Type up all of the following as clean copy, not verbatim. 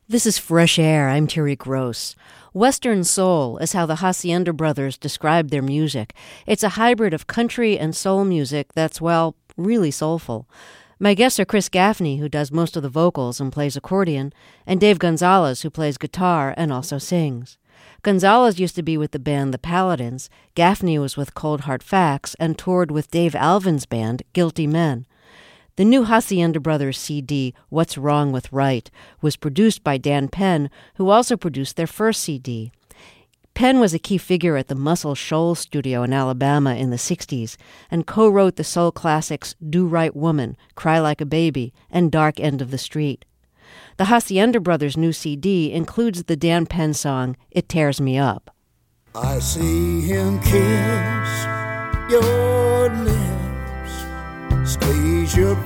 This is Fresh Air. I'm Terry Gross. Western soul is how the Hacienda Brothers describe their music. It's a hybrid of country and soul music that's, well, really soulful. My guests are Chris Gaffney, who does most of the vocals and plays accordion, and Dave Gonzalez, who plays guitar and also sings. Gonzalez used to be with the band The Paladins. Gaffney was with Cold Hard Facts and toured with Dave Alvin's band, Guilty Men. The new Hacienda Brothers CD, What's Wrong with Right, was produced by Dan Penn, who also produced their first CD. Penn was a key figure at the Muscle Shoals studio in Alabama in the 60s and co-wrote the soul classics Do Right Woman, Cry Like a Baby, and Dark End of the Street. The Hacienda Brothers' new CD includes the Dan Penn song, It Tears Me Up. I see him kiss your lips, squeeze your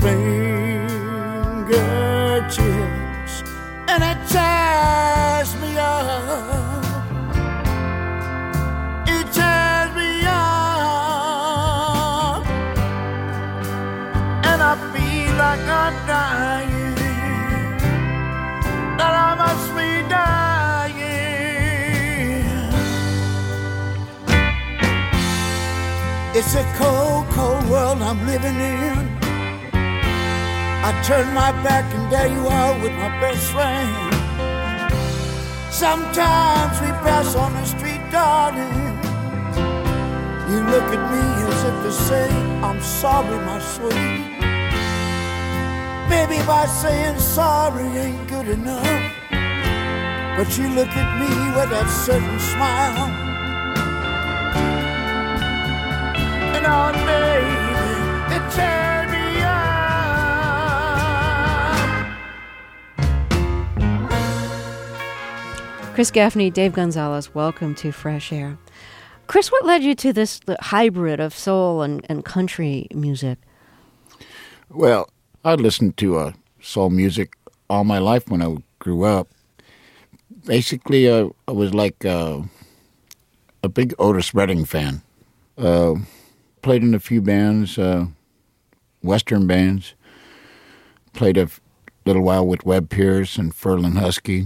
fingertips, and it tears me up. It tears me up, and I feel like I'm dying, that I must be dying. It's a cold, cold world I'm living in. I turn my back and there you are with my best friend. Sometimes we pass on the street, darling. You look at me as if to say, I'm sorry, my sweet. Maybe by saying sorry ain't good enough, but you look at me with that certain smile. And oh, baby, it tears me up. Chris Gaffney, Dave Gonzalez, welcome to Fresh Air. Chris, what led you to this hybrid of soul and country music? Well, I listened to soul music all my life when I grew up. Basically, I was like a big Otis Redding fan. Played in a few bands, Western bands. Played a little while with Webb Pierce and Ferlin Husky.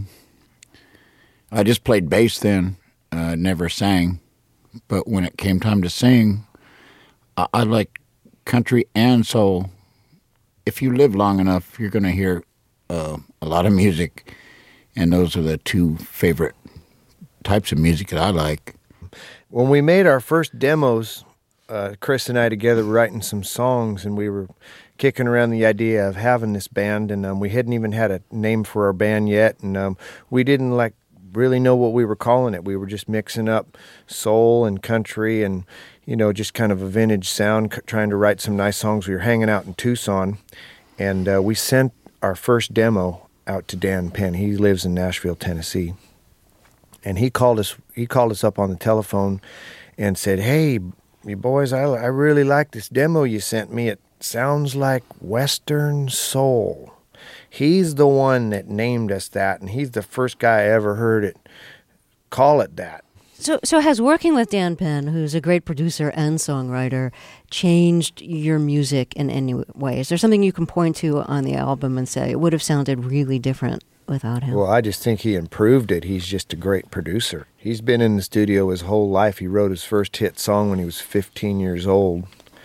I just played bass then, never sang. But when it came time to sing, I liked country and soul. If you live long enough, you're going to hear a lot of music, and those are the two favorite types of music that I like. When we made our first demos, Chris and I together writing some songs, and we were kicking around the idea of having this band, and we hadn't even had a name for our band yet, and we didn't really know what we were calling it. We were just mixing up soul and country and, just kind of a vintage sound, trying to write some nice songs. We were hanging out in Tucson, and we sent our first demo out to Dan Penn. He lives in Nashville, Tennessee. And he called us up on the telephone and said, "Hey, you boys, I really like this demo you sent me. It sounds like Western soul." He's the one that named us that, and he's the first guy I ever heard it call it that. So has working with Dan Penn, who's a great producer and songwriter, changed your music in any way? Is there something you can point to on the album and say it would have sounded really different without him? Well, I just think he improved it. He's just a great producer. He's been in the studio his whole life. He wrote his first hit song when he was 15 years old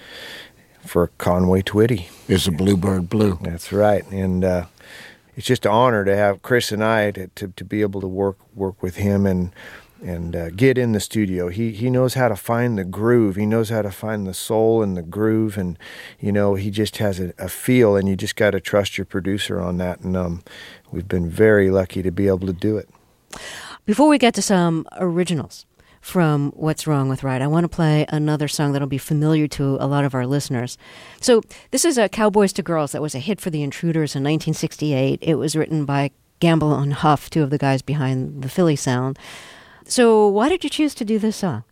for Conway Twitty. It's a Bluebird Blue. That's right. And it's just an honor to have Chris and I to be able to work with him and get in the studio. He knows how to find the groove. He knows how to find the soul and the groove, and he just has a feel, and you just got to trust your producer on that. And we've been very lucky to be able to do it. Before we get to some originals from What's Wrong with Right, I want to play another song that'll be familiar to a lot of our listeners. So this is Cowboys to Girls. That was a hit for the Intruders in 1968. It was written by Gamble and Huff, two of the guys behind the Philly sound. So why did you choose to do this song?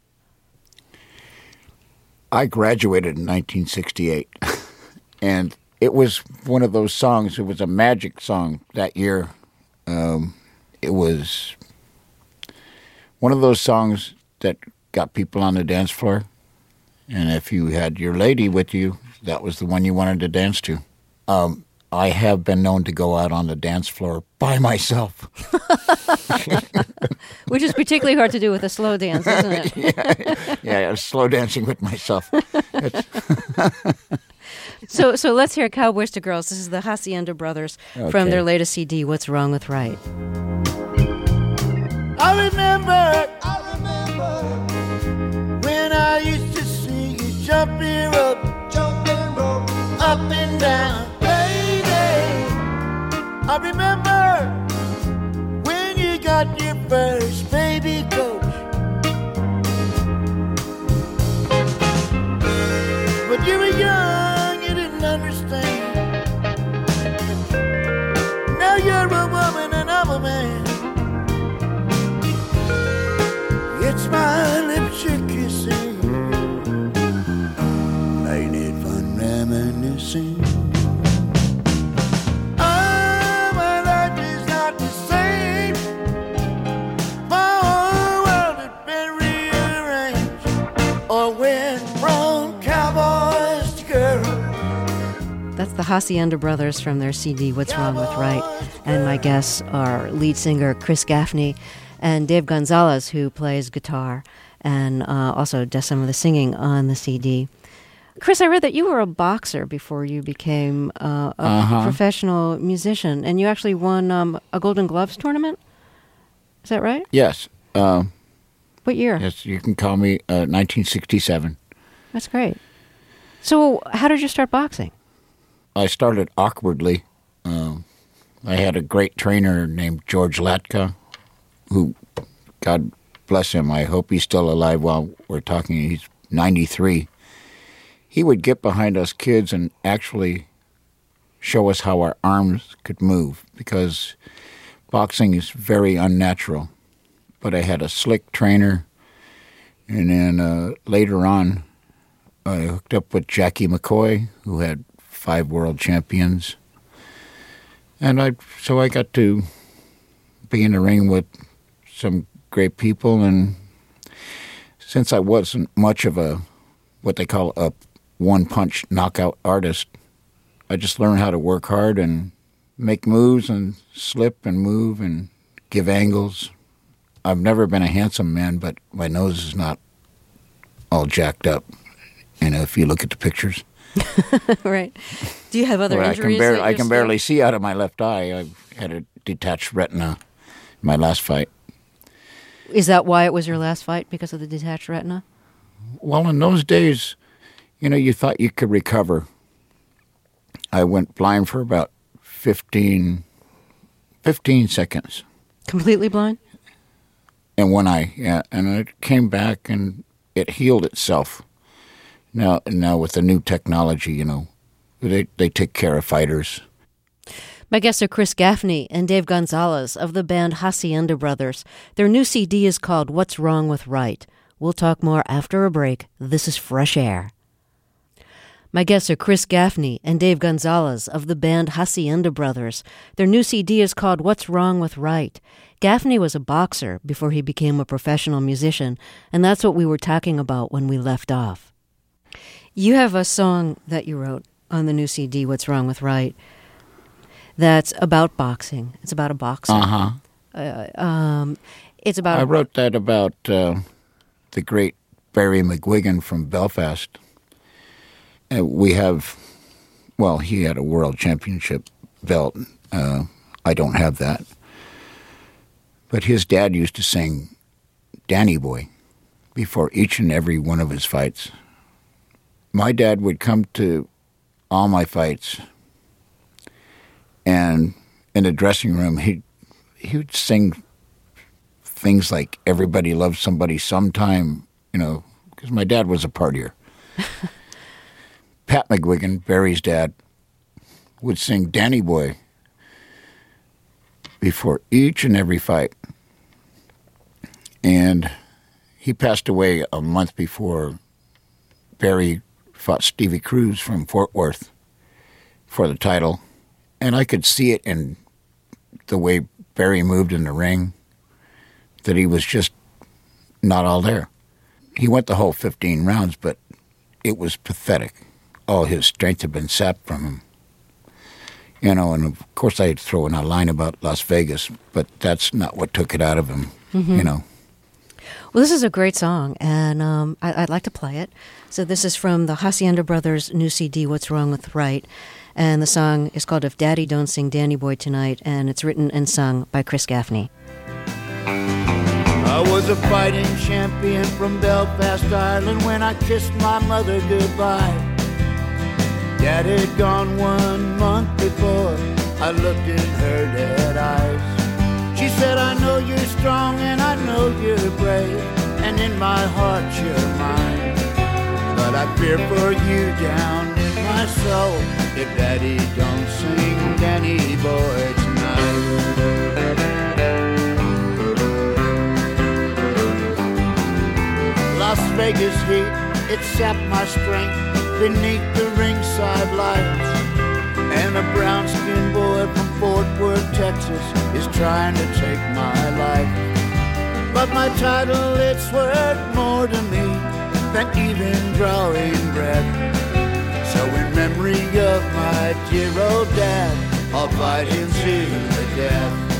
I graduated in 1968, and it was one of those songs. It was a magic song that year. It was one of those songs that got people on the dance floor, and if you had your lady with you, that was the one you wanted to dance to. I have been known to go out on the dance floor by myself. Which is particularly hard to do with a slow dance, isn't it? Yeah, I was slow dancing with myself. So let's hear Cowboys to Girls. This is the Hacienda Brothers from their latest CD, What's Wrong with Right? I remember when I used to see you jumping rope, up and down, baby. I remember when you got your first baby coach. But you were young, you didn't understand. Now you're a woman and I'm a man. It's my lips you're kissing. Ain't it fun reminiscing? Oh, my life is not the same. My whole world has been rearranged. Or went from cowboys to girls. That's the Hacienda Brothers from their CD, What's Wrong with Right? And my guests are lead singer Chris Gaffney and Dave Gonzalez, who plays guitar and also does some of the singing on the CD. Chris, I read that you were a boxer before you became a professional musician, and you actually won a Golden Gloves tournament? Is that right? Yes. What year? Yes, you can call me 1967. That's great. So how did you start boxing? I started awkwardly. I had a great trainer named George Latka, who, God bless him, I hope he's still alive while we're talking. He's 93. He would get behind us kids and actually show us how our arms could move, because boxing is very unnatural. But I had a slick trainer, and then later on, I hooked up with Jackie McCoy, who had 5 world champions. And so I got to be in the ring with some great people, and since I wasn't much of a, what they call a one-punch knockout artist, I just learned how to work hard and make moves and slip and move and give angles. I've never been a handsome man, but my nose is not all jacked up, if you look at the pictures. Right. Do you have other injuries? I can barely see out of my left eye. I had a detached retina in my last fight. Is that why it was your last fight, because of the detached retina? Well, in those days, you thought you could recover. I went blind for about 15 seconds. Completely blind? In one eye, yeah. And it came back and it healed itself. Now with the new technology, they take care of fighters. My guests are Chris Gaffney and Dave Gonzalez of the band Hacienda Brothers. Their new CD is called What's Wrong with Right? We'll talk more after a break. This is Fresh Air. My guests are Chris Gaffney and Dave Gonzalez of the band Hacienda Brothers. Their new CD is called What's Wrong with Right? Gaffney was a boxer before he became a professional musician, and that's what we were talking about when we left off. You have a song that you wrote on the new CD, What's Wrong with Right, that's about boxing. It's about a boxer. It's about... I wrote that about the great Barry McGuigan from Belfast. He had a world championship belt. I don't have that. But his dad used to sing Danny Boy before each and every one of his fights. My dad would come to all my fights, and in the dressing room, he would sing things like "Everybody Loves Somebody Sometime," because my dad was a partier. Pat McGuigan, Barry's dad, would sing Danny Boy before each and every fight. And he passed away a month before Barry fought Stevie Cruz from Fort Worth for the title. And I could see it in the way Barry moved in the ring, that he was just not all there. He went the whole 15 rounds, but it was pathetic. All his strength had been sapped from him. You know, and of course I'd throw in a line about Las Vegas, but that's not what took it out of him, you know. Well, this is a great song, and I'd like to play it. So this is from the Hacienda Brothers' new CD, What's Wrong with Right? And the song is called If Daddy Don't Sing Danny Boy Tonight, and it's written and sung by Chris Gaffney. I was a fighting champion from Belfast, Ireland, when I kissed my mother goodbye. Dad had gone 1 month before. I looked in her dead eyes. She said, I know you're strong and I know you're brave, and in my heart you're mine. But I fear for you down in my soul if Daddy don't sing Danny Boy tonight. Las Vegas heat, it sapped my strength beneath the ringside lights. And a brown-skinned boy from Fort Worth, Texas is trying to take my life. But my title, it's worth more to me than even drawing breath. So in memory of my dear old dad, I'll fight him to the death.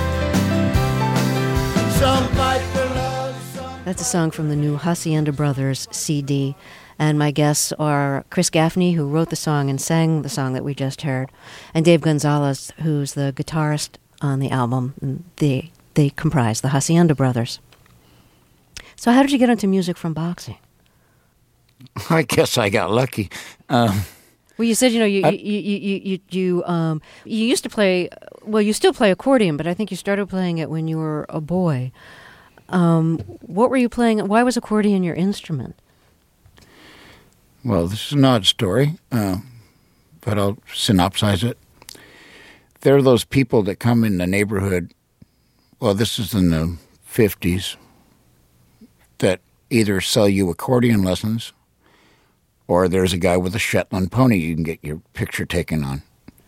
Some fight for love. That's a song from the new Hacienda Brothers CD. And my guests are Chris Gaffney, who wrote the song and sang the song that we just heard, and Dave Gonzalez, who's the guitarist on the album. And they comprise the Hacienda Brothers. So how did you get into music from boxing? I guess I got lucky. Well, you said, you used to play, well, you still play accordion, but I think you started playing it when you were a boy. What were you playing? Why was accordion your instrument? Well, this is an odd story, but I'll synopsize it. There are those people that come in the neighborhood, well, this is in the 50s, that either sell you accordion lessons or there's a guy with a Shetland pony you can get your picture taken on.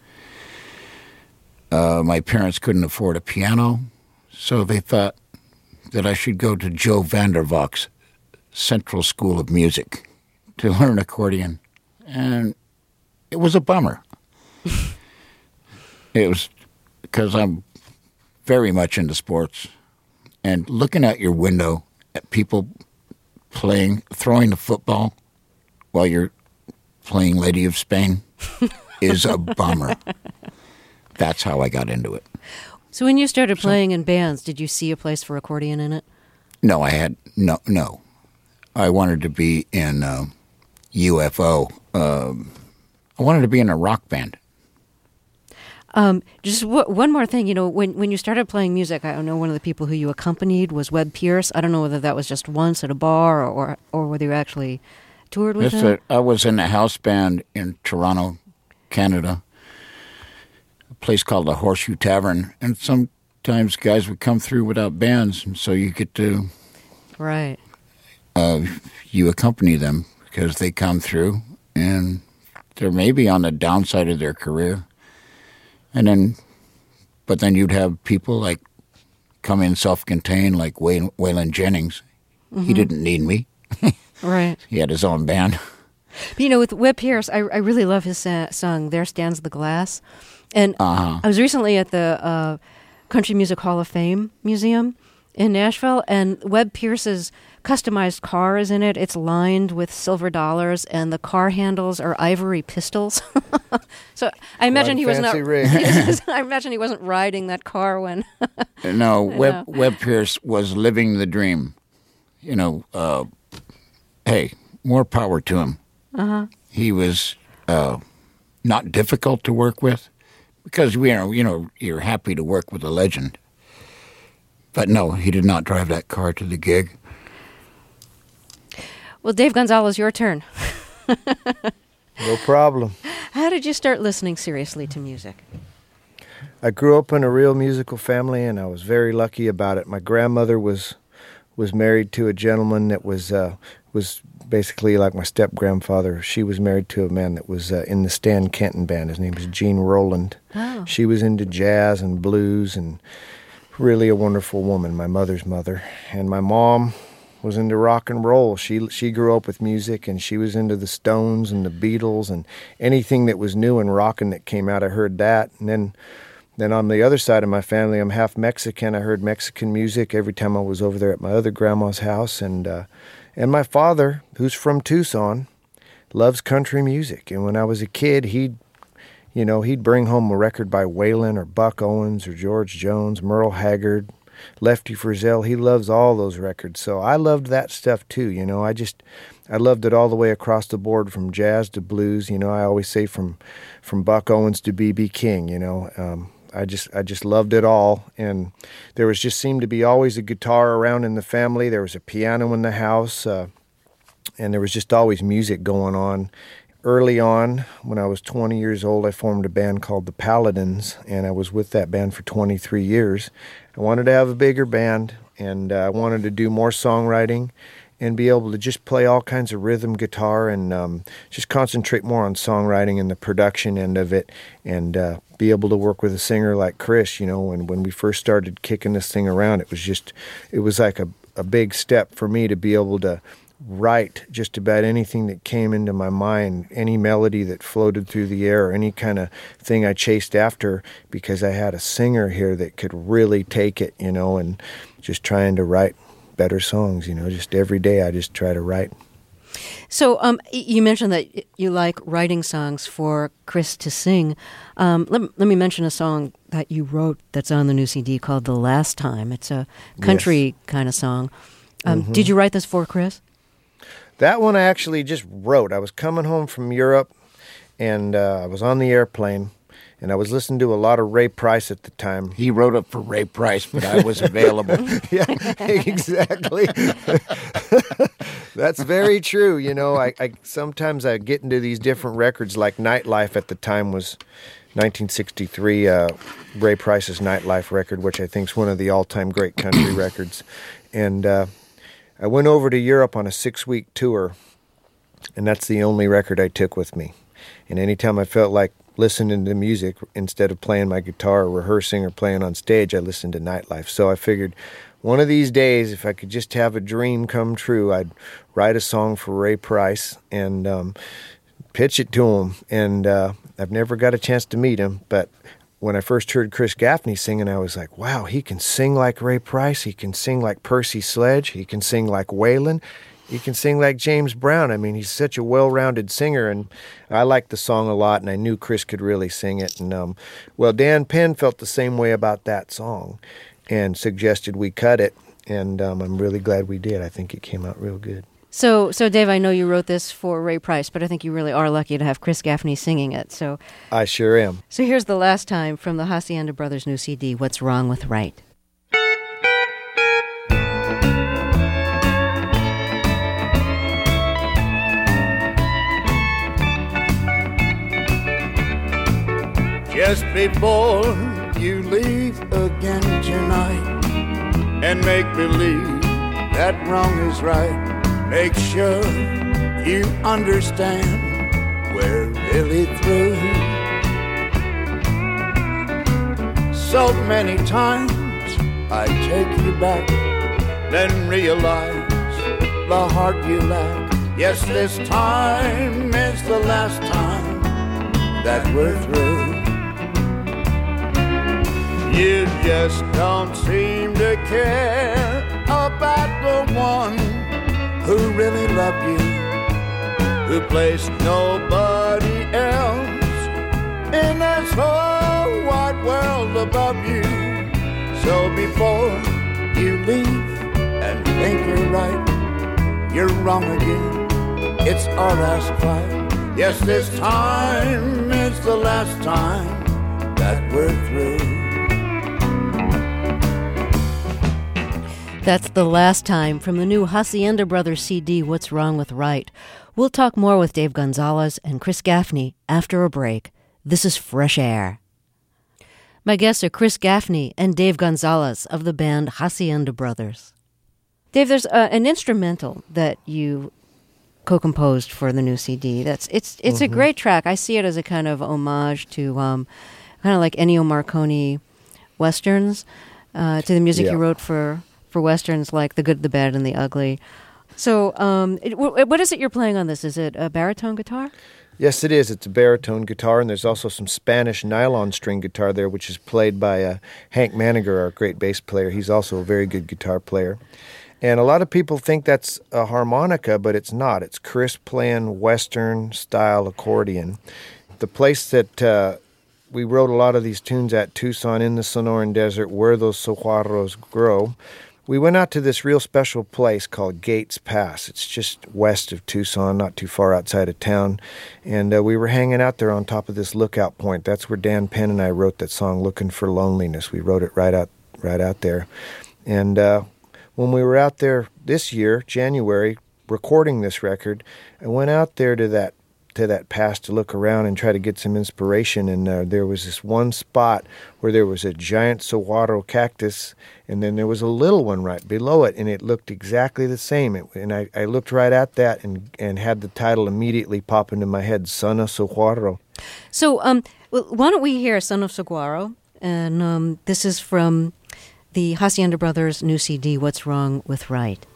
My parents couldn't afford a piano, so they thought that I should go to Joe Vandervocht's Central School of Music to learn accordion, and it was a bummer. It was because I'm very much into sports, and looking out your window at people playing, throwing the football while you're playing Lady of Spain is a bummer. That's how I got into it. So when you started playing in bands, did you see a place for accordion in it? No, I had no. I wanted to be in UFO. I wanted to be in a rock band. Just one more thing, when you started playing music, I know one of the people who you accompanied was Webb Pierce. I don't know whether that was just once at a bar or whether you actually toured with him. I was in a house band in Toronto, Canada, a place called the Horseshoe Tavern, and sometimes guys would come through without bands, and so you get to right. You accompany them because they come through, and they're maybe on the downside of their career. But then you'd have people like come in self-contained, like Waylon Jennings. Mm-hmm. He didn't need me. Right. He had his own band. But, with Webb Pierce, I really love his song, There Stands the Glass. And I was recently at the Country Music Hall of Fame Museum in Nashville, and Webb Pierce's customized car is in it. It's lined with silver dollars, and the car handles are ivory pistols. So I imagine he was not. I imagine he wasn't riding that car when. No, Webb Pierce was living the dream. Hey, more power to him. Uh-huh. He was not difficult to work with because you're happy to work with a legend. But no, he did not drive that car to the gig. Well, Dave Gonzalez, your turn. No problem. How did you start listening seriously to music? I grew up in a real musical family, and I was very lucky about it. My grandmother was married to a gentleman that was basically like my step-grandfather. She was married to a man that was in the Stan Kenton band. His name was Gene Rowland. Oh. She was into jazz and blues and really a wonderful woman, my mother's mother. And my mom was into rock and roll. She grew up with music, and she was into the Stones and the Beatles and anything that was new and rockin' that came out. I heard that. And then on the other side of my family, I'm half Mexican. I heard Mexican music every time I was over there at my other grandma's house. And my father, who's from Tucson, loves country music. And when I was a kid, he'd bring home a record by Waylon or Buck Owens or George Jones, Merle Haggard, Lefty Frizzell. He loves all those records. So I loved that stuff too. I loved it all the way across the board, from jazz to blues. I always say from Buck Owens to B.B. King. I just loved it all. And there seemed to be always a guitar around in the family. There was a piano in the house, and there was just always music going on. Early on, when I was 20 years old, I formed a band called the Paladins, and I was with that band for 23 years. I wanted to have a bigger band, and I wanted to do more songwriting and be able to just play all kinds of rhythm guitar and just concentrate more on songwriting and the production end of it, and be able to work with a singer like Chris. When we first started kicking this thing around, it was like a big step for me to be able to write just about anything that came into my mind, any melody that floated through the air, any kind of thing I chased after, because I had a singer here that could really take it, and just trying to write better songs, just every day I just try to write. So you mentioned that you like writing songs for Chris to sing. Let me mention a song that you wrote that's on the new CD called The Last Time. It's a country kind of song. Did you write this for Chris? That one I actually just wrote. I was coming home from Europe, and I was on the airplane, and I was listening to a lot of Ray Price at the time. He wrote it for Ray Price, but I was available. Yeah, exactly. That's very true. I sometimes I get into these different records, like Nightlife at the time was 1963, Ray Price's Nightlife record, which I think is one of the all-time great country records. And I went over to Europe on a 6-week tour, and that's the only record I took with me. And anytime I felt like listening to music, instead of playing my guitar or rehearsing or playing on stage, I listened to Nightlife. So I figured one of these days, if I could just have a dream come true, I'd write a song for Ray Price and pitch it to him. And I've never got a chance to meet him, but when I first heard Chris Gaffney singing, I was like, wow, he can sing like Ray Price. He can sing like Percy Sledge. He can sing like Waylon. He can sing like James Brown. I mean, he's such a well-rounded singer, and I liked the song a lot, and I knew Chris could really sing it. And Dan Penn felt the same way about that song and suggested we cut it, and I'm really glad we did. I think it came out real good. So Dave, I know you wrote this for Ray Price, but I think you really are lucky to have Chris Gaffney singing it. So I sure am. So here's The Last Time from the Hacienda Brothers' new CD, What's Wrong with Right? Just before you leave again tonight and make believe that wrong is right, make sure you understand we're really through. So many times I take you back, then realize the heart you lack. Yes, this time is the last time that we're through. You just don't seem to care about the one who really loved you, who placed nobody else in this whole wide world above you. So before you leave and think you're right, you're wrong again. It's our last fight. Yes, this time is the last time that we're through. That's The Last Time from the new Hacienda Brothers CD, What's Wrong with Right? We'll talk more with Dave Gonzalez and Chris Gaffney after a break. This is Fresh Air. My guests are Chris Gaffney and Dave Gonzalez of the band Hacienda Brothers. Dave, there's an instrumental that you co-composed for the new CD. It's a great track. I see it as a kind of homage to kind of like Ennio Morricone westerns, to the music you wrote for for westerns like The Good, the Bad, and the Ugly. So what is it you're playing on this? Is it a baritone guitar? Yes, it is. It's a baritone guitar, and there's also some Spanish nylon string guitar there, which is played by Hank Maniger, our great bass player. He's also a very good guitar player. And a lot of people think that's a harmonica, but it's not. It's Chris playing Western-style accordion. The place that we wrote a lot of these tunes at, Tucson, in the Sonoran Desert, where those saguaros grow, we went out to this real special place called Gates Pass. It's just west of Tucson, not too far outside of town. And we were hanging out there on top of this lookout point. That's where Dan Penn and I wrote that song, Looking for Loneliness. We wrote it right out there. And when we were out there this year, January, recording this record, I went out there to that pass to look around and try to get some inspiration. And there was this one spot where there was a giant saguaro cactus, and then there was a little one right below it, and it looked exactly the same. And I looked right at that and had the title immediately pop into my head, Son of Saguaro. So why don't we hear Son of Saguaro? And this is from the Hacienda Brothers' new CD, What's Wrong with Right?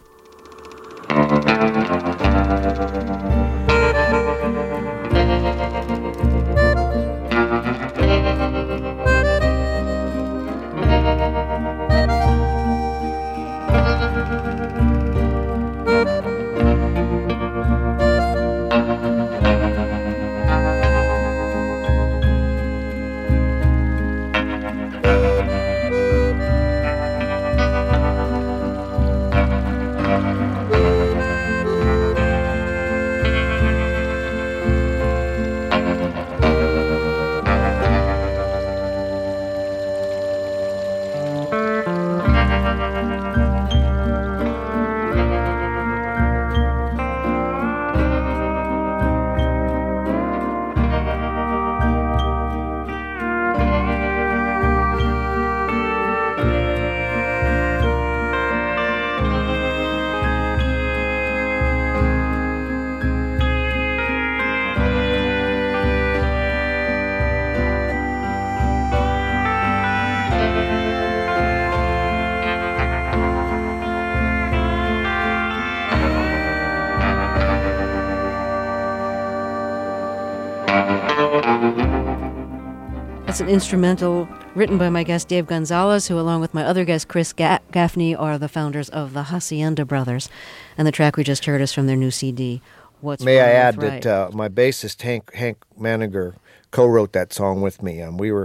It's an instrumental written by my guest Dave Gonzalez, who along with my other guest Chris Gaffney are the founders of the Hacienda Brothers. And the track we just heard is from their new CD, What's May Wrong I add with Right? that my bassist Hank Maniger co-wrote that song with me.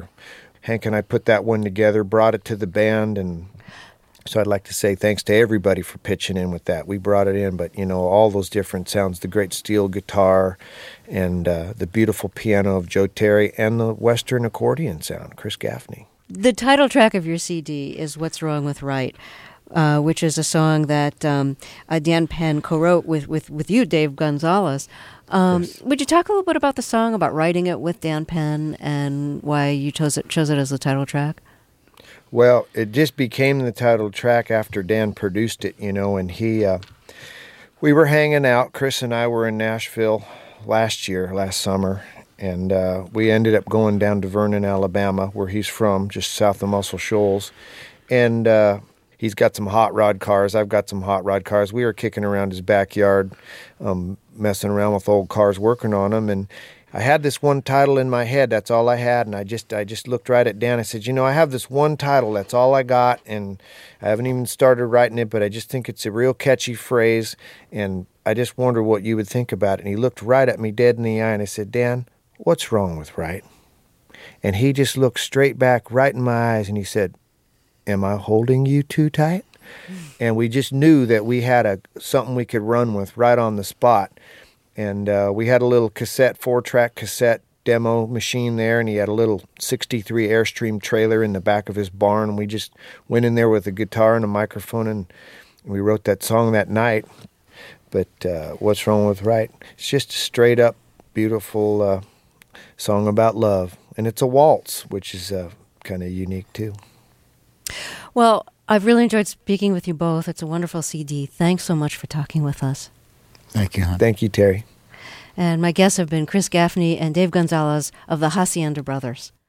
Hank and I put that one together, brought it to the band, and so I'd like to say thanks to everybody for pitching in with that. We brought it in, but all those different sounds, the great steel guitar and the beautiful piano of Joe Terry and the Western accordion sound, Chris Gaffney. The title track of your CD is What's Wrong with Right, which is a song that Dan Penn co-wrote with you, Dave Gonzalez. Yes. Would you talk a little bit about the song, about writing it with Dan Penn, and why you chose it as the title track? Well, it just became the title track after Dan produced it, and we were hanging out. Chris and I were in Nashville last summer, and we ended up going down to Vernon, Alabama, where he's from, just south of Muscle Shoals. And he's got some hot rod cars. I've got some hot rod cars. We were kicking around his backyard, messing around with old cars, working on them, and I had this one title in my head. That's all I had, and I just looked right at Dan. I said, I have this one title. That's all I got, and I haven't even started writing it, but I just think it's a real catchy phrase, and I just wonder what you would think about it. And he looked right at me dead in the eye, and I said, Dan, what's wrong with right? And he just looked straight back right in my eyes, and he said, am I holding you too tight? And we just knew that we had something we could run with right on the spot. And we had a little 4-track cassette demo machine there, and he had a little 63 Airstream trailer in the back of his barn. And we just went in there with a guitar and a microphone, and we wrote that song that night. But What's Wrong with Right? It's just a straight-up, beautiful song about love. And it's a waltz, which is kind of unique, too. Well, I've really enjoyed speaking with you both. It's a wonderful CD. Thanks so much for talking with us. Thank you, hon. Thank you, Terry. And my guests have been Chris Gaffney and Dave Gonzalez of the Hacienda Brothers.